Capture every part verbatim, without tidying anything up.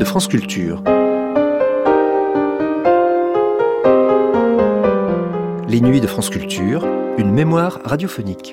France Culture. Les nuits de France Culture, une mémoire radiophonique.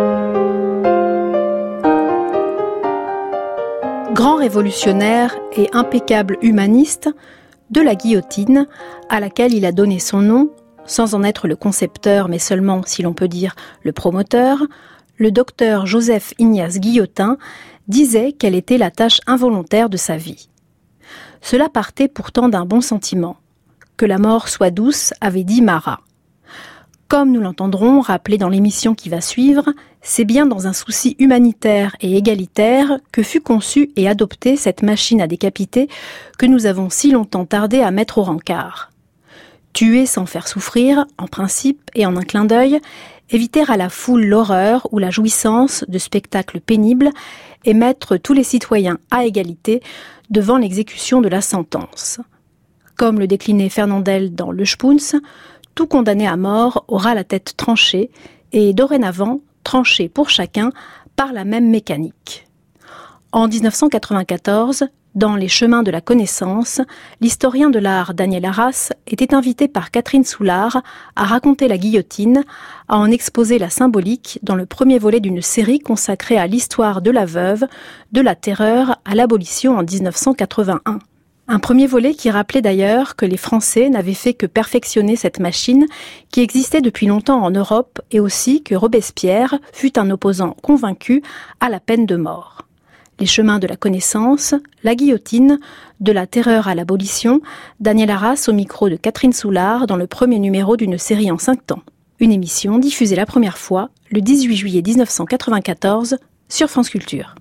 Grand révolutionnaire et impeccable humaniste, de la guillotine, à laquelle il a donné son nom, sans en être le concepteur, mais seulement, si l'on peut dire, le promoteur, le docteur Joseph Ignace Guillotin disait qu'elle était la tâche involontaire de sa vie. Cela partait pourtant d'un bon sentiment. Que la mort soit douce, avait dit Marat. Comme nous l'entendrons rappeler dans l'émission qui va suivre, c'est bien dans un souci humanitaire et égalitaire que fut conçue et adoptée cette machine à décapiter que nous avons si longtemps tardé à mettre au rencard. Tuer sans faire souffrir, en principe et en un clin d'œil, éviter à la foule l'horreur ou la jouissance de spectacles pénibles et mettre tous les citoyens à égalité devant l'exécution de la sentence. Comme le déclinait Fernandel dans Le Spunz, tout condamné à mort aura la tête tranchée et dorénavant tranchée pour chacun par la même mécanique. En dix-neuf cent quatre-vingt-quatorze, dans Les chemins de la connaissance, l'historien de l'art Daniel Arras était invité par Catherine Soulard à raconter la guillotine, à en exposer la symbolique dans le premier volet d'une série consacrée à l'histoire de la veuve, de la terreur à l'abolition en dix-neuf cent quatre-vingt-un. Un premier volet qui rappelait d'ailleurs que les Français n'avaient fait que perfectionner cette machine qui existait depuis longtemps en Europe et aussi que Robespierre fut un opposant convaincu à la peine de mort. Les chemins de la connaissance, la guillotine, de la terreur à l'abolition, Daniel Arras au micro de Catherine Soulard dans le premier numéro d'une série en cinq temps. Une émission diffusée la première fois le dix-huit juillet dix-neuf cent quatre-vingt-quatorze sur France Culture.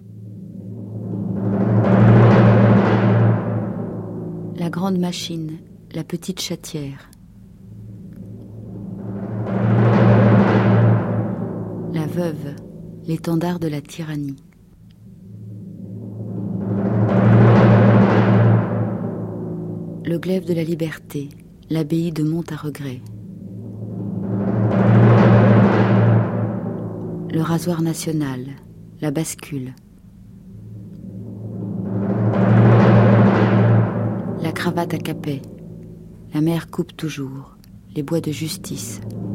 La grande machine, la petite chatière. La veuve, l'étendard de la tyrannie. Le glaive de la liberté, l'abbaye de Monte à regret. Le rasoir national, la bascule. La cravate à capet, la mer coupe toujours, les bois de justice.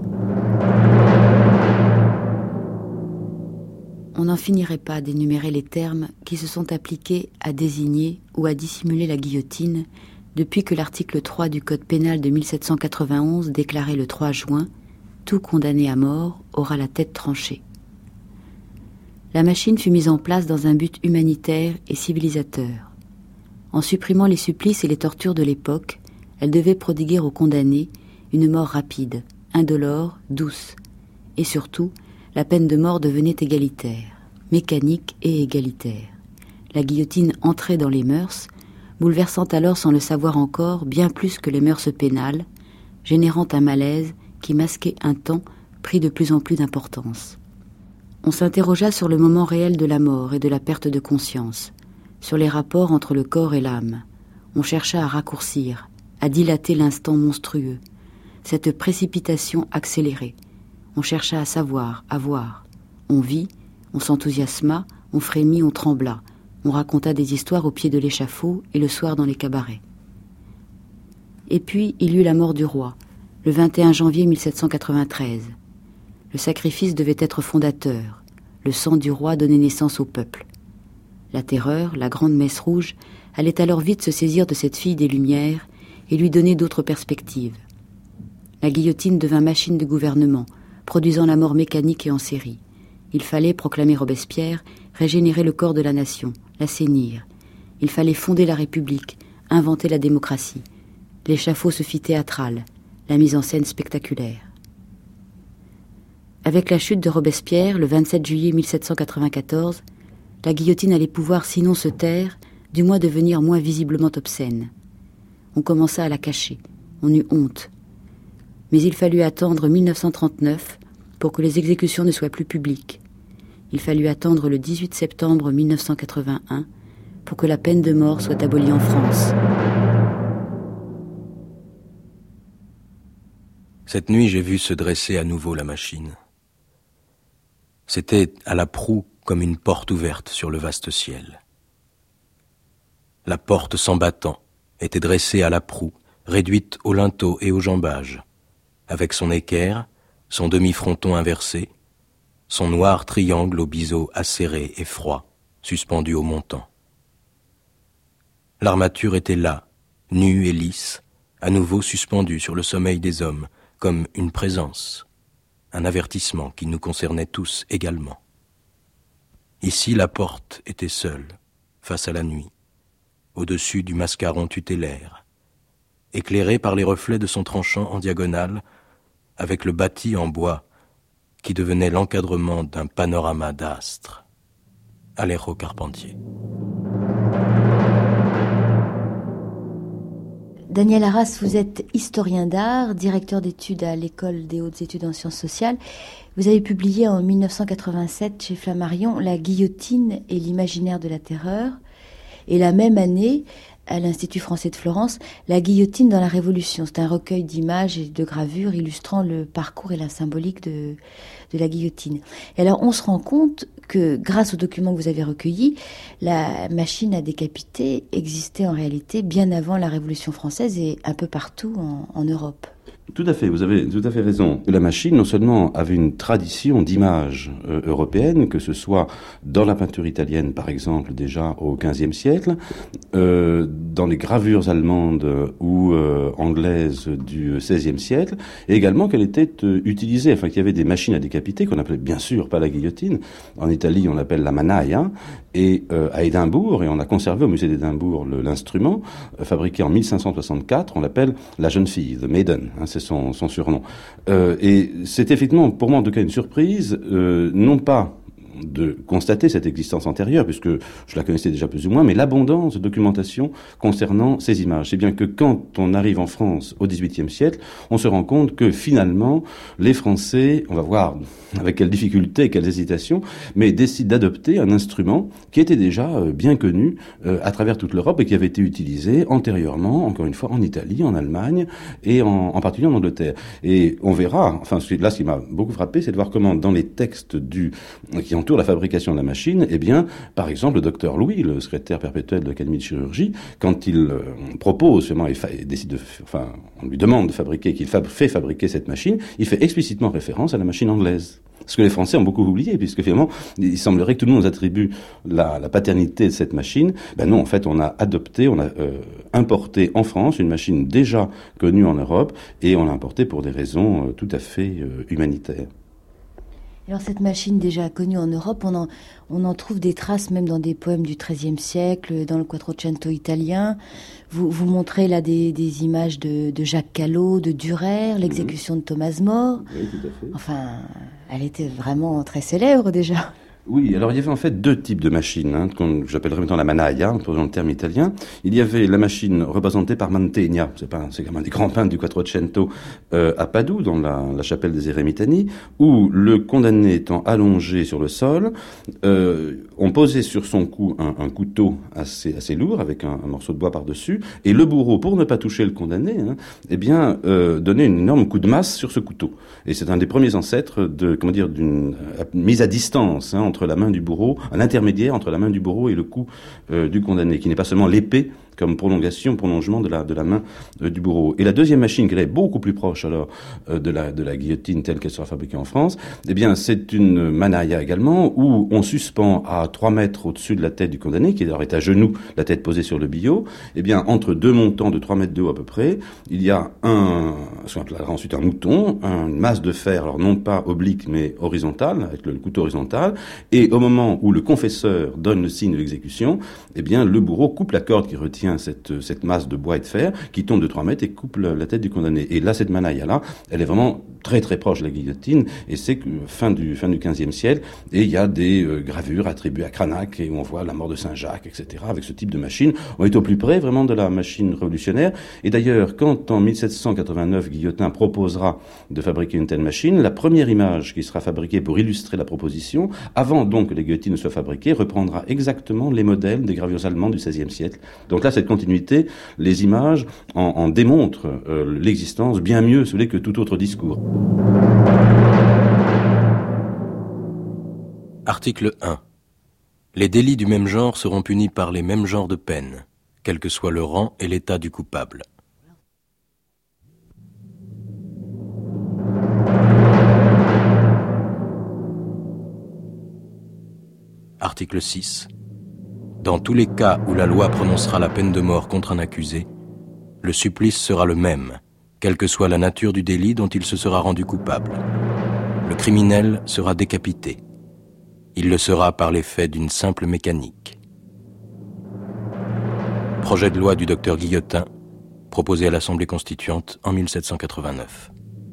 On n'en finirait pas d'énumérer les termes qui se sont appliqués à désigner ou à dissimuler la guillotine depuis que l'article trois du Code pénal de dix-sept cent quatre-vingt-onze déclarait le trois juin « Tout condamné à mort aura la tête tranchée ». La machine fut mise en place dans un but humanitaire et civilisateur. En supprimant les supplices et les tortures de l'époque, elle devait prodiguer aux condamnés une mort rapide, indolore, douce. Et surtout, la peine de mort devenait égalitaire, mécanique et égalitaire. La guillotine entrait dans les mœurs, bouleversant alors sans le savoir encore bien plus que les mœurs pénales, générant un malaise qui masquait un temps pris de plus en plus d'importance. On s'interrogea sur le moment réel de la mort et de la perte de conscience, sur les rapports entre le corps et l'âme. On chercha à raccourcir, à dilater l'instant monstrueux, cette précipitation accélérée. On chercha à savoir, à voir. On vit, on s'enthousiasma, on frémit, on trembla. On raconta des histoires au pied de l'échafaud et le soir dans les cabarets. Et puis, il y eut la mort du roi, le vingt et un janvier dix-sept cent quatre-vingt-treize. Le sacrifice devait être fondateur. Le sang du roi donnait naissance au peuple. La terreur, la grande messe rouge, allait alors vite se saisir de cette fille des Lumières et lui donner d'autres perspectives. La guillotine devint machine de gouvernement, produisant la mort mécanique et en série. Il fallait, proclamait Robespierre, régénérer le corps de la nation, l'assainir. Il fallait fonder la République, inventer la démocratie. L'échafaud se fit théâtral, la mise en scène spectaculaire. Avec la chute de Robespierre, le vingt-sept juillet dix-sept cent quatre-vingt-quatorze, la guillotine allait pouvoir sinon se taire, du moins devenir moins visiblement obscène. On commença à la cacher, on eut honte. Mais il fallut attendre dix-neuf cent trente-neuf pour que les exécutions ne soient plus publiques. Il fallut attendre le dix-huit septembre dix-neuf cent quatre-vingt-un pour que la peine de mort soit abolie en France. Cette nuit, j'ai vu se dresser à nouveau la machine. C'était à la proue comme une porte ouverte sur le vaste ciel. La porte sans battant était dressée à la proue, réduite au linteau et au jambage, avec son équerre, son demi-fronton inversé, son noir triangle au biseau acéré et froid, suspendu au montant. L'armature était là, nue et lisse, à nouveau suspendue sur le sommeil des hommes, comme une présence, un avertissement qui nous concernait tous également. Ici, la porte était seule, face à la nuit, au-dessus du mascaron tutélaire, éclairée par les reflets de son tranchant en diagonale, avec le bâti en bois qui devenait l'encadrement d'un panorama d'astres. Alejo Carpentier. Daniel Arras, vous êtes historien d'art, directeur d'études à l'École des hautes études en sciences sociales. Vous avez publié en mille neuf cent quatre-vingt-sept chez Flammarion « La guillotine et l'imaginaire de la terreur ». Et la même année, à l'Institut français de Florence, « La guillotine dans la Révolution ». C'est un recueil d'images et de gravures illustrant le parcours et la symbolique de, de la guillotine. Et alors, on se rend compte que, grâce aux documents que vous avez recueillis, la machine à décapiter existait en réalité bien avant la Révolution française et un peu partout en, en Europe. Tout à fait, vous avez tout à fait raison. La machine, non seulement avait une tradition d'image euh, européenne, que ce soit dans la peinture italienne, par exemple, déjà au quinzième siècle, euh, dans les gravures allemandes ou euh, anglaises du seizième siècle, et également qu'elle était euh, utilisée, enfin qu'il y avait des machines à décapiter, qu'on appelait bien sûr pas la guillotine. En Italie, on l'appelle la mannaia, et euh, à Édimbourg, et on a conservé au musée d'Édimbourg le, l'instrument, euh, fabriqué en mille cinq cent soixante-quatre, on l'appelle la jeune fille, the maiden, hein, c'est son, son surnom. Euh, et c'est effectivement, pour moi en tout cas, une surprise, euh, non pas de constater cette existence antérieure, puisque je la connaissais déjà plus ou moins, mais l'abondance de documentation concernant ces images. C'est bien que quand on arrive en France au dix-huitième siècle, on se rend compte que finalement, les Français, on va voir avec quelles difficultés, quelles hésitations, mais décident d'adopter un instrument qui était déjà bien connu euh, à travers toute l'Europe et qui avait été utilisé antérieurement, encore une fois, en Italie, en Allemagne et en, en particulier en Angleterre. Et on verra, enfin là, ce qui m'a beaucoup frappé, c'est de voir comment dans les textes du qui ont la fabrication de la machine, eh bien, par exemple, le docteur Louis, le secrétaire perpétuel de l'Académie de chirurgie, quand il euh, propose, et, fa- et décide de, enfin, on lui demande de fabriquer, qu'il fab- fait fabriquer cette machine, il fait explicitement référence à la machine anglaise. Ce que les Français ont beaucoup oublié, puisque finalement, il semblerait que tout le monde nous attribue la, la paternité de cette machine. Ben non, en fait, on a adopté, on a euh, importé en France une machine déjà connue en Europe, et on l'a importée pour des raisons euh, tout à fait euh, humanitaires. Alors cette machine déjà connue en Europe, on en, on en trouve des traces même dans des poèmes du treizième siècle, dans le Quattrocento italien. Vous, vous montrez là des, des images de, de Jacques Callot, de Dürer, l'exécution de Thomas More. Oui, tout à fait. Enfin, elle était vraiment très célèbre déjà. Oui, alors il y avait en fait deux types de machines, hein, qu'on j'appellerais maintenant la mannaia, pour le terme italien. Il y avait la machine représentée par Mantegna, c'est pas, c'est quand même un des grands peintres du Quattrocento, euh, à Padoue, dans la, la chapelle des Eremitani, où le condamné étant allongé sur le sol, euh, on posait sur son cou un, un couteau assez, assez lourd, avec un, un morceau de bois par-dessus, et le bourreau, pour ne pas toucher le condamné, hein, eh bien, euh, donnait une énorme coup de masse sur ce couteau. Et c'est un des premiers ancêtres de, comment dire, d'une euh, mise à distance, hein, entre la main du bourreau, un intermédiaire entre la main du bourreau et le cou euh, du condamné, qui n'est pas seulement l'épée comme prolongation, prolongement de la, de la main euh, du bourreau. Et la deuxième machine, qui est beaucoup plus proche alors euh, de, la, de la guillotine telle qu'elle sera fabriquée en France, eh bien c'est une mannaia également, où on suspend à trois mètres au-dessus de la tête du condamné, qui alors est à genoux, la tête posée sur le billot, eh bien entre deux montants de trois mètres de haut à peu près, il y a un, ce qu'on appellera ensuite un mouton, une masse de fer, alors non pas oblique mais horizontale, avec le couteau horizontal, et au moment où le confesseur donne le signe de l'exécution, eh bien le bourreau coupe la corde qui retient Cette, cette masse de bois et de fer qui tombe de trois mètres et coupe la, la tête du condamné. Et là, cette mannaia-là, elle est vraiment très très proche de la guillotine, et c'est que fin du fin du quinzième siècle, et il y a des euh, gravures attribuées à Cranach, et où on voit la mort de Saint-Jacques, et cetera, avec ce type de machine. On est au plus près vraiment de la machine révolutionnaire. Et d'ailleurs, quand en mille sept cent quatre-vingt-neuf, Guillotin proposera de fabriquer une telle machine, la première image qui sera fabriquée pour illustrer la proposition, avant donc que les guillotines ne soient fabriquées, reprendra exactement les modèles des gravures allemandes du seizième siècle. Donc là, cette continuité, les images en, en démontrent euh, l'existence bien mieux, si vous voulez, que tout autre discours. Article un. Les délits du même genre seront punis par les mêmes genres de peines, quel que soit le rang et l'état du coupable. Article six. Dans tous les cas où la loi prononcera la peine de mort contre un accusé, le supplice sera le même, quelle que soit la nature du délit dont il se sera rendu coupable. Le criminel sera décapité. Il le sera par l'effet d'une simple mécanique. Projet de loi du docteur Guillotin, proposé à l'Assemblée constituante en mille sept cent quatre-vingt-neuf.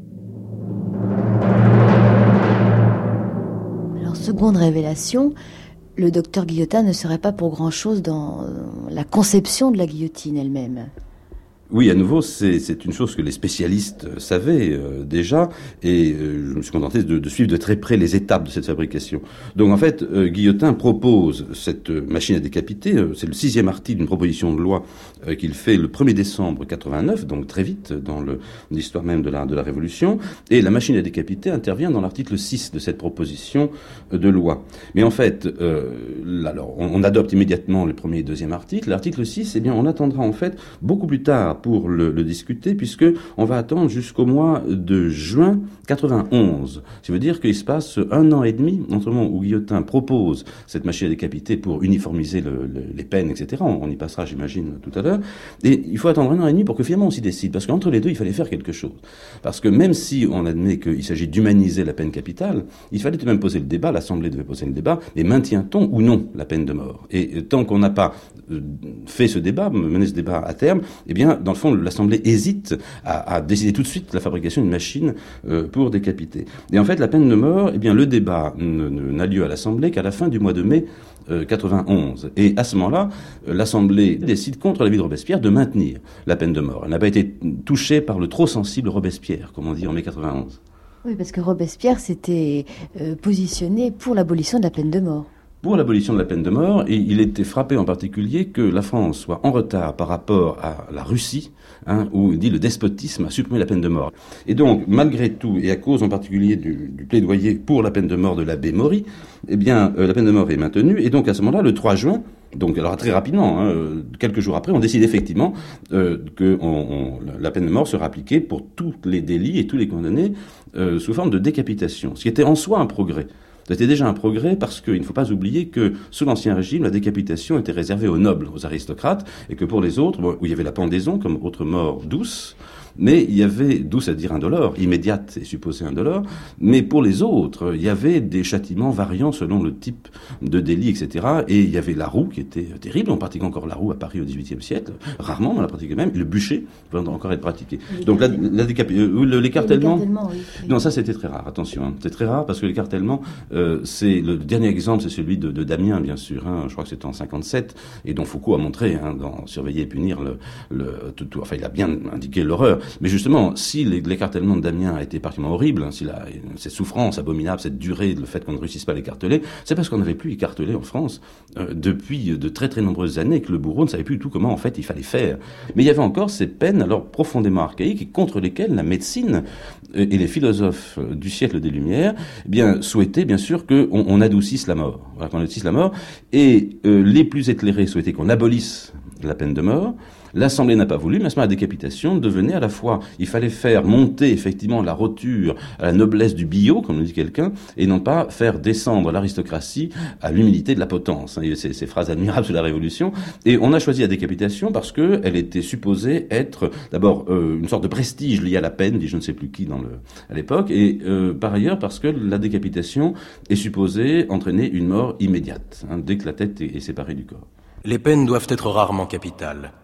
Alors, seconde révélation, le docteur Guillotin ne serait pas pour grand-chose dans la conception de la guillotine elle-même. Oui, à nouveau, c'est, c'est une chose que les spécialistes savaient euh, déjà, et euh, je me suis contenté de, de suivre de très près les étapes de cette fabrication. Donc en fait, euh, Guillotin propose cette machine à décapiter, euh, c'est le sixième article d'une proposition de loi euh, qu'il fait le premier décembre quatre-vingt-neuf, donc très vite dans le, l'histoire même de la, de la Révolution, et la machine à décapiter intervient dans l'article six de cette proposition de loi. Mais en fait, euh, alors, on, on adopte immédiatement le premier et deuxième article. L'article six, eh bien, on attendra en fait beaucoup plus tard pour le, le discuter, puisque on va attendre jusqu'au mois de juin quatre-vingt-onze. Ça veut dire qu'il se passe un an et demi entre le moment où Guillotin propose cette machine à décapiter pour uniformiser le, le, les peines, et cetera. On, on y passera, j'imagine, tout à l'heure. Et il faut attendre un an et demi pour que finalement on s'y décide, parce qu'entre les deux, il fallait faire quelque chose. Parce que même si on admet qu'il s'agit d'humaniser la peine capitale, il fallait tout de même poser le débat, l'Assemblée devait poser le débat, mais maintient-on ou non la peine de mort? Et tant qu'on n'a pas fait ce débat, mené ce débat à terme, eh bien, dans le fond, l'Assemblée hésite à, à décider tout de suite la fabrication d'une machine euh, pour décapiter. Et en fait, la peine de mort, eh bien, le débat ne, ne, n'a lieu à l'Assemblée qu'à la fin du mois de mai euh, quatre-vingt-onze. Et à ce moment-là, euh, l'Assemblée décide, contre l'avis de Robespierre, de maintenir la peine de mort. Elle n'a pas été touchée par le trop sensible Robespierre, comme on dit en mai quatre-vingt-onze. Oui, parce que Robespierre s'était euh, positionné pour l'abolition de la peine de mort. Pour l'abolition de la peine de mort, et il était frappé en particulier que la France soit en retard par rapport à la Russie, hein, où il dit le despotisme a supprimé la peine de mort. Et donc, malgré tout, et à cause en particulier du, du plaidoyer pour la peine de mort de l'abbé Maury, eh bien, euh, la peine de mort est maintenue, et donc à ce moment-là, le trois juin, donc alors très rapidement, hein, quelques jours après, on décide effectivement euh, que on, on, la peine de mort sera appliquée pour tous les délits et tous les condamnés euh, sous forme de décapitation, ce qui était en soi un progrès. C'était déjà un progrès parce qu'il ne faut pas oublier que sous l'Ancien Régime, la décapitation était réservée aux nobles, aux aristocrates, et que pour les autres, bon, où il y avait la pendaison comme autre mort douce, mais il y avait, douce à dire indolore, immédiate et supposée indolore, mais pour les autres, il y avait des châtiments variant selon le type de délit, et cetera. Et il y avait la roue qui était terrible, on pratiquait encore la roue à Paris au dix-huitième siècle, rarement, mais on la pratiquait même, et le bûcher va encore être pratiqué. Donc la, la décapi- euh, l'écartèlement, oui, oui. Non, ça c'était très rare, attention, hein. C'est très rare parce que l'écartèlement, euh, c'est le dernier exemple, c'est celui de, de Damien, bien sûr, hein. Je crois que c'était en cinquante-sept, et dont Foucault a montré, hein, dans Surveiller et punir, le, le, tout, tout, enfin il a bien indiqué l'horreur. Mais justement, si l'écartèlement de Damien a été particulièrement horrible, hein, si la, cette souffrance abominable, cette durée, le fait qu'on ne réussisse pas à l'écarteler, c'est parce qu'on n'avait plus écartelé en France euh, depuis de très très nombreuses années, que le bourreau ne savait plus du tout comment en fait il fallait faire. Mais il y avait encore ces peines alors profondément archaïques et contre lesquelles la médecine et les philosophes du siècle des Lumières eh bien souhaitaient bien sûr qu'on on adoucisse la mort, voilà, qu'on adoucisse la mort, et euh, les plus éclairés souhaitaient qu'on abolisse la peine de mort. L'Assemblée n'a pas voulu, mais à ce moment la décapitation devenait à la fois, il fallait faire monter effectivement la roture à la noblesse du billot, comme le dit quelqu'un, et non pas faire descendre l'aristocratie à l'humilité de la potence. Il y a ces, ces phrases admirables sur la Révolution. Et on a choisi la décapitation parce que elle était supposée être d'abord euh, une sorte de prestige lié à la peine, dit je ne sais plus qui dans le, à l'époque, et euh, par ailleurs parce que la décapitation est supposée entraîner une mort immédiate, hein, dès que la tête est, est séparée du corps. Les peines doivent être rarement capitales.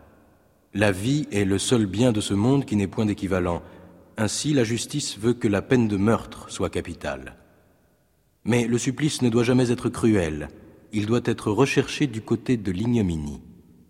La vie est le seul bien de ce monde qui n'est point d'équivalent. Ainsi, la justice veut que la peine de meurtre soit capitale. Mais le supplice ne doit jamais être cruel. Il doit être recherché du côté de l'ignominie.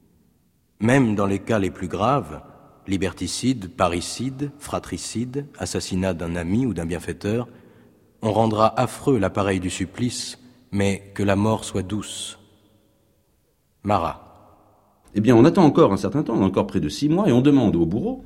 Même dans les cas les plus graves, liberticide, parricide, fratricide, assassinat d'un ami ou d'un bienfaiteur, on rendra affreux l'appareil du supplice, mais que la mort soit douce. Marat. Eh bien, on attend encore un certain temps, encore près de six mois, et on demande au bourreau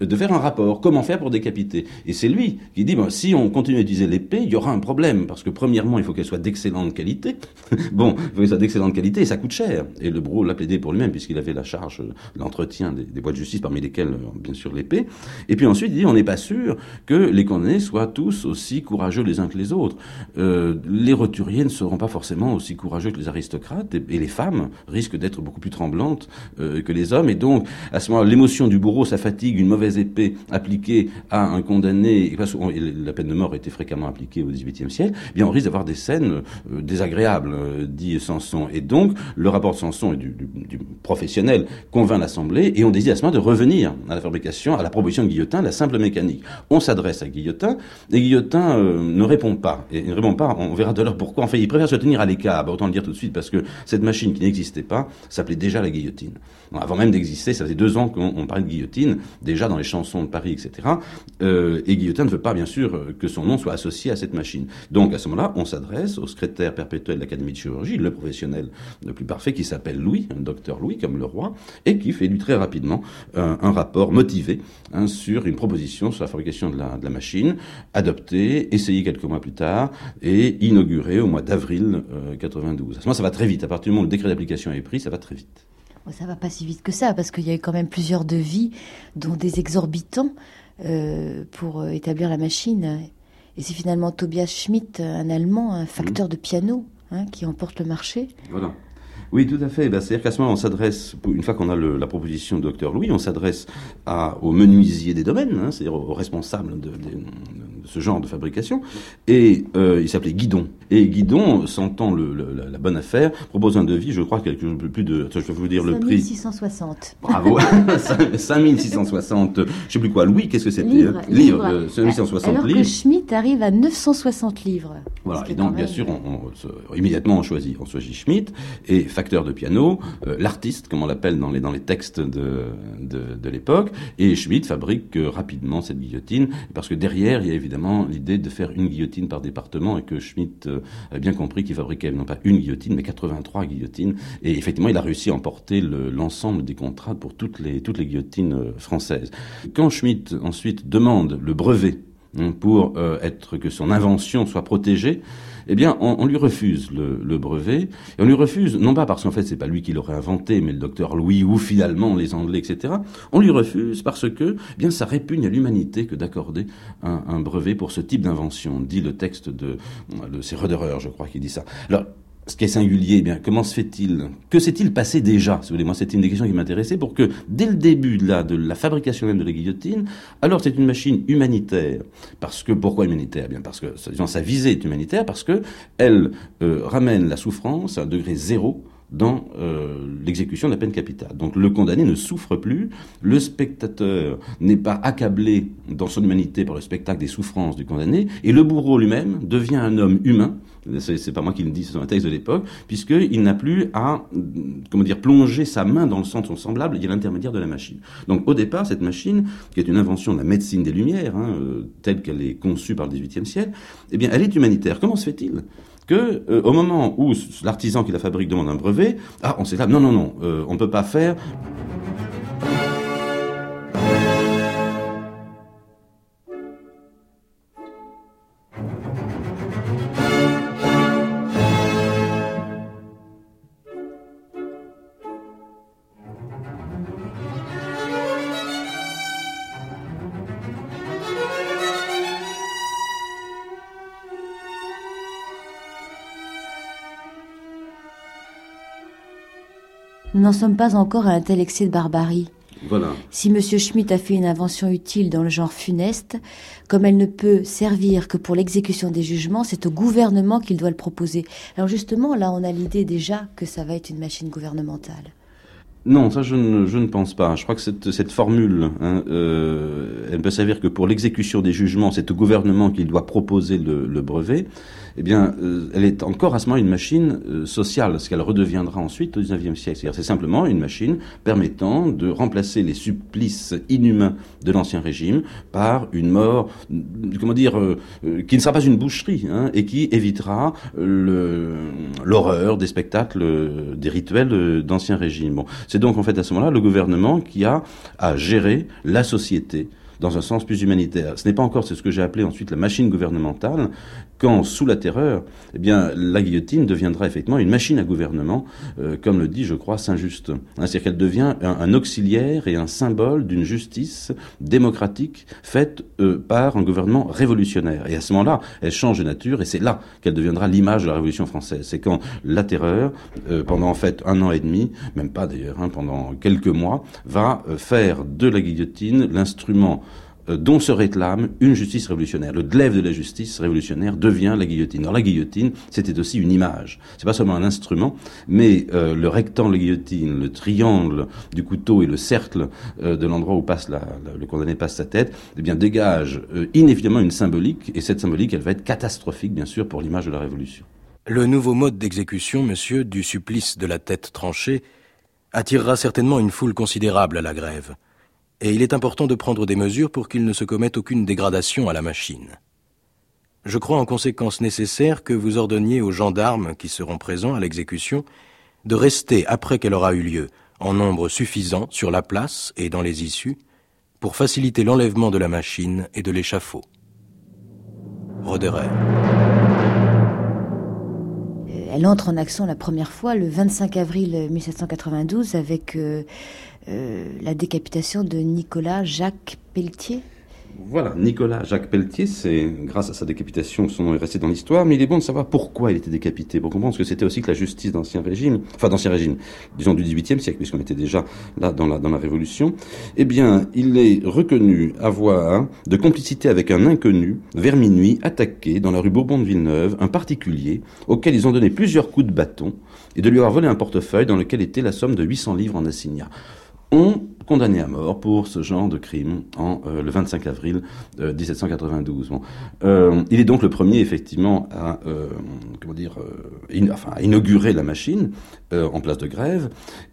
de faire un rapport, comment faire pour décapiter. Et c'est lui qui dit, bon, si on continue à utiliser l'épée, il y aura un problème, parce que premièrement, il faut qu'elle soit d'excellente qualité. Bon, il faut qu'elle soit d'excellente qualité, et ça coûte cher. Et le bourreau l'a plaidé pour lui-même, puisqu'il avait la charge, l'entretien des, des voies de justice, parmi lesquelles, bien sûr, l'épée. Et puis ensuite, il dit, on n'est pas sûr que les condamnés soient tous aussi courageux les uns que les autres. Euh, les roturiers ne seront pas forcément aussi courageux que les aristocrates, et, et les femmes risquent d'être beaucoup plus tremblantes euh, que les hommes. Et donc, à ce moment-là, l'émotion du bourreau, sa fatigue, une mauvaise épée appliquée à un condamné, parce que la peine de mort était fréquemment appliquée au dix-huitième siècle, eh bien on risque d'avoir des scènes euh, désagréables, euh, dit Samson. Et donc, le rapport de Samson et du, du, du professionnel convainc l'Assemblée, et on décide à ce moment de revenir à la fabrication, à la proposition de Guillotin, la simple mécanique. On s'adresse à Guillotin, et Guillotin euh, ne répond pas. Et il ne répond pas, on verra de l'heure pourquoi. Enfin, il préfère se tenir à l'écart, bah, autant le dire tout de suite, parce que cette machine qui n'existait pas s'appelait déjà la guillotine. Bon, avant même d'exister, ça faisait deux ans qu'on on parlait de guillotine, déjà dans les chansons de Paris, et cetera. Euh, et Guillotin ne veut pas, bien sûr, que son nom soit associé à cette machine. Donc, à ce moment-là, on s'adresse au secrétaire perpétuel de l'Académie de chirurgie, le professionnel le plus parfait, qui s'appelle Louis, un docteur Louis, comme le roi, et qui fait, lui, très rapidement, un, un rapport motivé hein, sur une proposition sur la fabrication de la, de la machine, adoptée, essayée quelques mois plus tard, et inaugurée au mois d'avril euh, quatre-vingt-douze. À ce moment, ça va très vite. À partir du moment où le décret d'application est pris, ça va très vite. Ça va pas si vite que ça, parce qu'il y a eu quand même plusieurs devis, dont des exorbitants, euh, pour euh, établir la machine. Et c'est finalement Tobias Schmidt, un Allemand, un facteur mmh. de piano, hein, qui emporte le marché. Voilà. Oui, tout à fait. Ben, c'est-à-dire qu'à ce moment, on s'adresse, une fois qu'on a le, la proposition de docteur Louis, on s'adresse à, aux menuisiers des domaines, hein, c'est-à-dire aux, aux responsables de, de, de ce genre de fabrication. Et euh, il s'appelait Guidon. Et Guidon, sentant le, le, la, la bonne affaire, propose un devis, je crois, quelque chose de plus de... Je vais vous dire le prix. cinq mille six cent soixante. Bravo. cinq mille six cent soixante. Je sais plus quoi. Louis, qu'est-ce que c'était? Livre. Livre. livre cinq mille six cent soixante Alors livres. que Schmitt arrive à neuf cent soixante livres. Voilà. Et donc, bien sûr, on, on, immédiatement, on choisit, on choisit Schmitt. Et facteur de piano, euh, l'artiste, comme on l'appelle dans les, dans les textes de, de, de l'époque, et Schmitt fabrique euh, rapidement cette guillotine, parce que derrière, il y a évidemment l'idée de faire une guillotine par département, et que Schmitt euh, a bien compris qu'il fabriquait non pas une guillotine, mais quatre-vingt-trois guillotines, et effectivement, il a réussi à emporter le, l'ensemble des contrats pour toutes les, toutes les guillotines euh, françaises. Quand Schmitt, ensuite, demande le brevet, hein, pour euh, être que son invention soit protégée, eh bien, on, on lui refuse le, le brevet. Et on lui refuse, non pas parce qu'en fait, c'est pas lui qui l'aurait inventé, mais le docteur Louis ou finalement les Anglais, et cetera. On lui refuse parce que, eh bien, ça répugne à l'humanité que d'accorder un, un brevet pour ce type d'invention, dit le texte de, de c'est Roederer, je crois, qui dit ça. Alors, ce qui est singulier, eh bien, comment se fait-il? Que s'est-il passé déjà? Si vous voulez, moi, c'était une des questions qui m'intéressait, pour que, dès le début de la, de la fabrication même de la guillotine, alors c'est une machine humanitaire. Parce que, pourquoi humanitaire? Eh bien, parce que, disons, sa visée est humanitaire, parce que elle euh, ramène la souffrance à un degré zéro dans euh, l'exécution de la peine capitale. Donc le condamné ne souffre plus, le spectateur n'est pas accablé dans son humanité par le spectacle des souffrances du condamné, et le bourreau lui-même devient un homme humain. C'est, c'est pas moi qui le dis, c'est un texte de l'époque, puisqu'il n'a plus à, comment dire, plonger sa main dans le sang de son semblable, il y a l'intermédiaire de la machine. Donc au départ, cette machine, qui est une invention de la médecine des Lumières, hein, euh, telle qu'elle est conçue par le dix-huitième siècle, eh bien elle est humanitaire. Comment se fait-il que, euh, au moment où l'artisan qui la fabrique demande un brevet, ah, on s'éclate, non, non, non, euh, on ne peut pas faire... Nous n'en sommes pas encore à un tel excès de barbarie. Voilà. Si M. Schmitt a fait une invention utile dans le genre funeste, comme elle ne peut servir que pour l'exécution des jugements, c'est au gouvernement qu'il doit le proposer. Alors justement, là, on a l'idée déjà que ça va être une machine gouvernementale. Non, ça je ne, je ne pense pas. Je crois que cette, cette formule, hein, euh, elle ne peut servir que pour l'exécution des jugements. C'est au gouvernement qu'il doit proposer le, le brevet. Eh bien, euh, elle est encore à ce moment une machine euh, sociale, ce qu'elle redeviendra ensuite au dix-neuvième siècle. C'est-à-dire, c'est simplement une machine permettant de remplacer les supplices inhumains de l'Ancien Régime par une mort, comment dire, euh, euh, qui ne sera pas une boucherie, hein, et qui évitera le, l'horreur des spectacles, euh, des rituels euh, d'Ancien Régime. Bon. C'est donc en fait à ce moment-là le gouvernement qui a à gérer la société dans un sens plus humanitaire. Ce n'est pas encore, c'est ce que j'ai appelé ensuite la machine gouvernementale, quand, sous la terreur, eh bien, la guillotine deviendra effectivement une machine à gouvernement, euh, comme le dit, je crois, Saint-Just. Hein, c'est-à-dire qu'elle devient un, un auxiliaire et un symbole d'une justice démocratique faite euh, par un gouvernement révolutionnaire. Et à ce moment-là, elle change de nature, et c'est là qu'elle deviendra l'image de la Révolution française. C'est quand la terreur, euh, pendant en fait un an et demi, même pas d'ailleurs, hein, pendant quelques mois, va euh, faire de la guillotine l'instrument dont se réclame une justice révolutionnaire. Le glaive de la justice révolutionnaire devient la guillotine. Alors la guillotine, c'était aussi une image. C'est pas seulement un instrument, mais euh, le rectangle de la guillotine, le triangle du couteau et le cercle euh, de l'endroit où passe la, la, le condamné passe sa tête, eh bien dégage euh, inévitablement une symbolique, et cette symbolique, elle va être catastrophique, bien sûr, pour l'image de la Révolution. Le nouveau mode d'exécution, monsieur, du supplice de la tête tranchée, attirera certainement une foule considérable à la grève. Et il est important de prendre des mesures pour qu'il ne se commette aucune dégradation à la machine. Je crois en conséquence nécessaire que vous ordonniez aux gendarmes qui seront présents à l'exécution de rester, après qu'elle aura eu lieu, en nombre suffisant sur la place et dans les issues, pour faciliter l'enlèvement de la machine et de l'échafaud. Roederer. Elle entre en action la première fois le vingt-cinq avril mille sept cent quatre-vingt-douze avec euh, euh, la décapitation de Nicolas Jacques Pelletier. Voilà, Nicolas Jacques Pelletier, c'est grâce à sa décapitation que son nom est resté dans l'histoire, mais il est bon de savoir pourquoi il était décapité, pour comprendre que c'était aussi que la justice d'Ancien Régime, enfin d'Ancien Régime, disons du dix-huitième siècle, puisqu'on était déjà là dans la, dans la Révolution, eh bien, il est reconnu avoir de complicité avec un inconnu, vers minuit, attaqué dans la rue Bourbon de Villeneuve, un particulier, auquel ils ont donné plusieurs coups de bâton, et de lui avoir volé un portefeuille dans lequel était la somme de huit cents livres en assignats. On condamné à mort pour ce genre de crime en euh, le vingt-cinq avril euh, dix-sept cent quatre-vingt-douze. Bon. Euh, il est donc le premier effectivement à euh, comment dire euh, in, enfin à inaugurer la machine euh, en place de grève.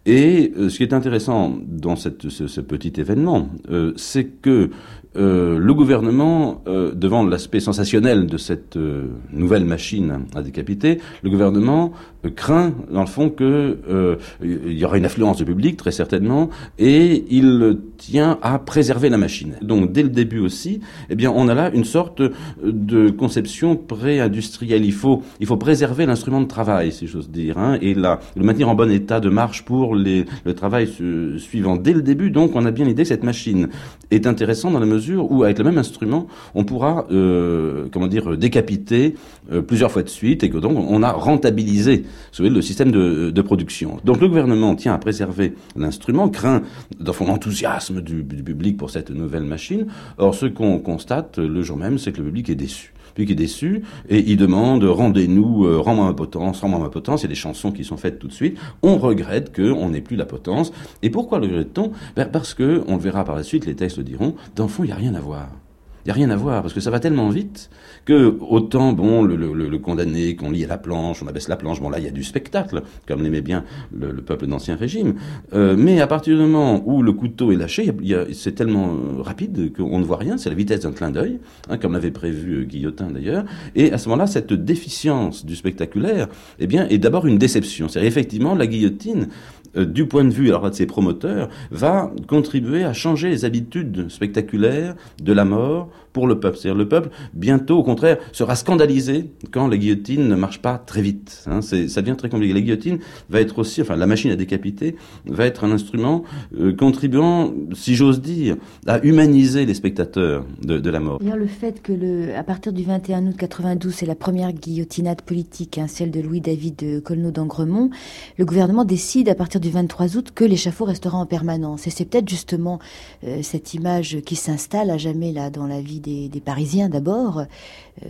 Et euh, ce qui est intéressant dans cette, ce, ce petit événement, euh, c'est que Euh, le gouvernement, euh, devant l'aspect sensationnel de cette euh, nouvelle machine à décapiter, le gouvernement euh, craint, dans le fond, que euh, il y aura une affluence de public, très certainement, et il tient à préserver la machine. Donc, dès le début aussi, eh bien, on a là une sorte de conception pré-industrielle. Il faut, il faut préserver l'instrument de travail, si j'ose dire, hein, et la, le maintenir en bon état de marche pour les, le travail su, suivant. Dès le début, donc, on a bien l'idée que cette machine est intéressante dans la mesure où, avec le même instrument, on pourra, euh, comment dire, décapiter euh, plusieurs fois de suite, et que donc on a rentabilisé, vous savez, le système de, de production. Donc le gouvernement tient à préserver l'instrument, craint dans son enthousiasme du, du public pour cette nouvelle machine. Or, ce qu'on constate le jour même, c'est que le public est déçu. Le public est déçu, et il demande « rendez-nous, euh, rends-moi ma potence, rends-moi ma potence ». Il y a des chansons qui sont faites tout de suite. On regrette qu'on n'ait plus la potence. Et pourquoi le regrette-t-on ? Ben parce que, on le verra par la suite, les textes le diront, dans le fond, il n'y a rien à voir. Il n'y a rien à voir, parce que ça va tellement vite que autant, bon, le, le, le condamné qu'on lie à la planche, on abaisse la planche, bon là, il y a du spectacle, comme l'aimait bien le, le peuple d'Ancien Régime. Euh, mais à partir du moment où le couteau est lâché, il y a, c'est tellement rapide qu'on ne voit rien, c'est la vitesse d'un clin d'œil, hein, comme l'avait prévu Guillotin d'ailleurs. Et à ce moment-là, cette déficience du spectaculaire, eh bien, est d'abord une déception. C'est-à-dire, effectivement, la guillotine, Euh, du point de vue alors de ses promoteurs, va contribuer à changer les habitudes spectaculaires de la mort pour le peuple. C'est-à-dire le peuple, bientôt, au contraire, sera scandalisé quand la guillotine ne marche pas très vite. Hein, c'est, ça devient très compliqué. La guillotine va être aussi, enfin la machine à décapiter, va être un instrument euh, contribuant, si j'ose dire, à humaniser les spectateurs de, de la mort. D'ailleurs, le fait que, le, à partir du vingt et un août quatre-vingt-douze, c'est la première guillotinade politique, hein, celle de Louis-David Colneau d'Angremont, le gouvernement décide à partir du vingt-trois août que l'échafaud restera en permanence. Et c'est peut-être justement euh, cette image qui s'installe à jamais là dans la vie des, des Parisiens d'abord, euh,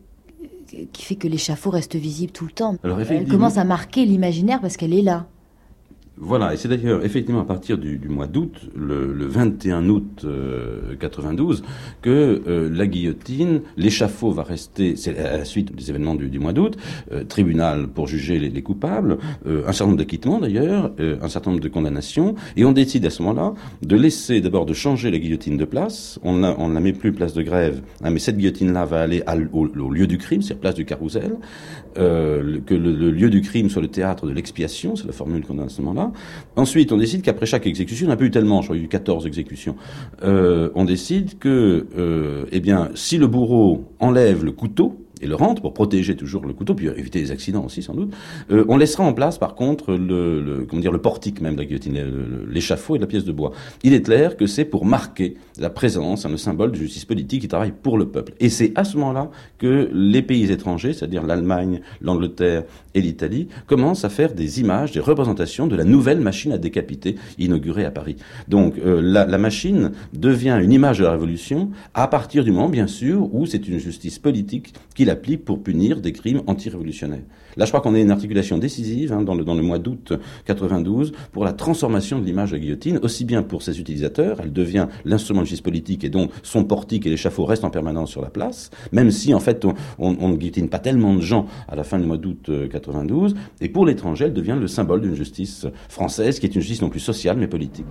qui fait que l'échafaud reste visible tout le temps. Alors, elle commence à marquer l'imaginaire parce qu'elle est là. Voilà, et c'est d'ailleurs effectivement à partir du, du mois d'août, le, le vingt et un août euh, quatre-vingt-douze, que euh, la guillotine, l'échafaud va rester, c'est à la suite des événements du, du mois d'août, euh, tribunal pour juger les, les coupables, euh, un certain nombre d'acquittements d'ailleurs, euh, un certain nombre de condamnations, et on décide à ce moment-là de laisser d'abord de changer la guillotine de place. On ne on la met plus place de grève, hein, mais cette guillotine-là va aller à, au, au lieu du crime, c'est-à-dire place du Carrousel, euh, que le, le lieu du crime soit le théâtre de l'expiation, c'est la formule qu'on a à ce moment-là. loi. Ensuite, on décide qu'après chaque exécution, on n'a pas eu tellement, je crois, il y a eu quatorze exécutions, euh, on décide que, euh, eh bien, si le bourreau enlève le couteau, et le rentre pour protéger toujours le couteau, puis éviter les accidents aussi sans doute. Euh, on laissera en place par contre le, le comment dire le portique même de la guillotine, l'échafaud et la pièce de bois. Il est clair que c'est pour marquer la présence, hein, le symbole de justice politique qui travaille pour le peuple. Et c'est à ce moment-là que les pays étrangers, c'est-à-dire l'Allemagne, l'Angleterre et l'Italie, commencent à faire des images, des représentations de la nouvelle machine à décapiter inaugurée à Paris. Donc euh, la, la machine devient une image de la Révolution à partir du moment, bien sûr, où c'est une justice politique qui l'applique pour punir des crimes anti-révolutionnaires. Là, je crois qu'on a une articulation décisive hein, dans, le, dans le mois d'août quatre-vingt-douze pour la transformation de l'image de la guillotine, aussi bien pour ses utilisateurs, elle devient l'instrument de justice politique et donc son portique et l'échafaud restent en permanence sur la place, même si en fait on, on, on ne guillotine pas tellement de gens à la fin du mois d'août quatre-vingt-douze, et pour l'étranger, elle devient le symbole d'une justice française qui est une justice non plus sociale mais politique.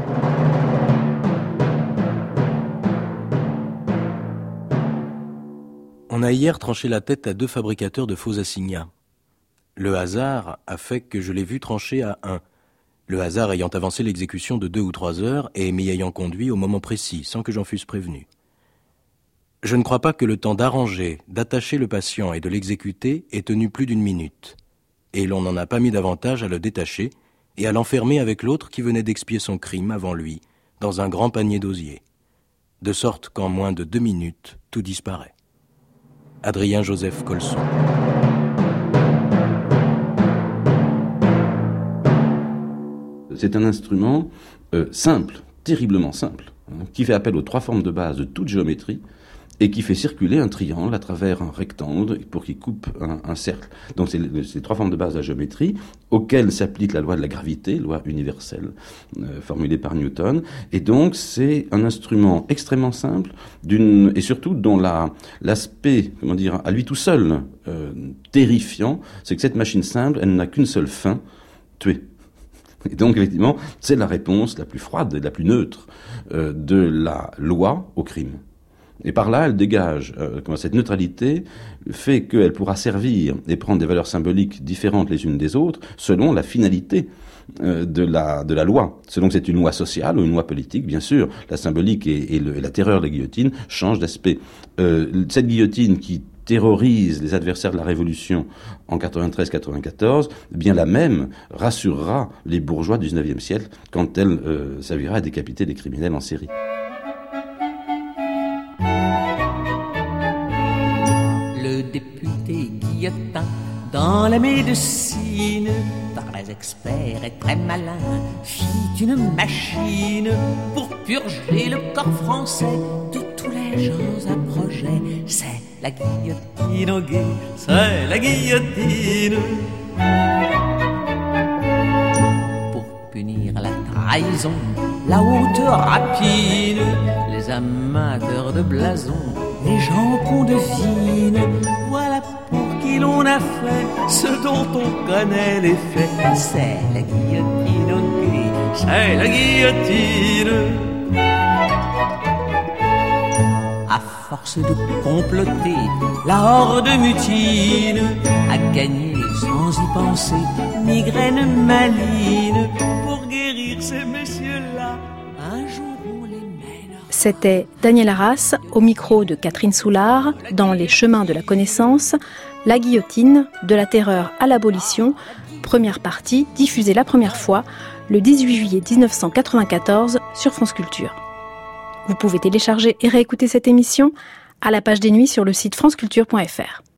On a hier tranché la tête à deux fabricateurs de faux assignats. Le hasard a fait que je l'ai vu trancher à un. Le hasard ayant avancé l'exécution de deux ou trois heures et m'y ayant conduit au moment précis, sans que j'en fusse prévenu. Je ne crois pas que le temps d'arranger, d'attacher le patient et de l'exécuter ait tenu plus d'une minute. Et l'on n'en a pas mis davantage à le détacher et à l'enfermer avec l'autre qui venait d'expier son crime avant lui, dans un grand panier d'osier. De sorte qu'en moins de deux minutes, tout disparaît. Adrien-Joseph Colson. C'est un instrument euh, simple, terriblement simple, hein, qui fait appel aux trois formes de base de toute géométrie et qui fait circuler un triangle à travers un rectangle pour qu'il coupe un, un cercle. Donc c'est les trois formes de base de la géométrie auxquelles s'applique la loi de la gravité, loi universelle euh, formulée par Newton. Et donc c'est un instrument extrêmement simple d'une et surtout dont la l'aspect, comment dire, à lui tout seul euh, terrifiant, c'est que cette machine simple, elle n'a qu'une seule fin, tuer. Et donc, effectivement, c'est la réponse la plus froide et la plus neutre euh, de la loi au crime. Et par là, elle dégage euh, comment, cette neutralité fait qu'elle pourra servir et prendre des valeurs symboliques différentes les unes des autres selon la finalité euh, de la de la loi. Selon que c'est une loi sociale ou une loi politique, bien sûr, la symbolique et, et, le, et la terreur de la guillotine changent d'aspect. Euh, cette guillotine qui terrorise les adversaires de la Révolution en quatre-vingt-treize quatre-vingt-quatorze, eh bien la même rassurera les bourgeois du dix-neuvième siècle quand elle euh, servira à décapiter des criminels en série. Le député Guillotin, dans la médecine, très expert et très malin, fit une machine pour purger le corps français de tous les gens à projet. C'est la guillotine au guet, c'est la guillotine. Pour punir la trahison, la haute rapine, les amateurs de blason, les gens qu'on devine, voilà pour qui l'on a fait ce dont on connaît les faits. C'est la guillotine au guet, c'est la guillotine. À force de comploter, la horde mutine a gagné sans y penser, migraine maline. Pour guérir ces messieurs-là, un jour on les mène. C'était Daniel Arras au micro de Catherine Soulard dans Les chemins de la connaissance, la guillotine, de la terreur à l'abolition, première partie diffusée la première fois le dix-huit juillet dix-neuf cent quatre-vingt-quatorze sur France Culture. Vous pouvez télécharger et réécouter cette émission à la page des nuits sur le site franceculture point f r.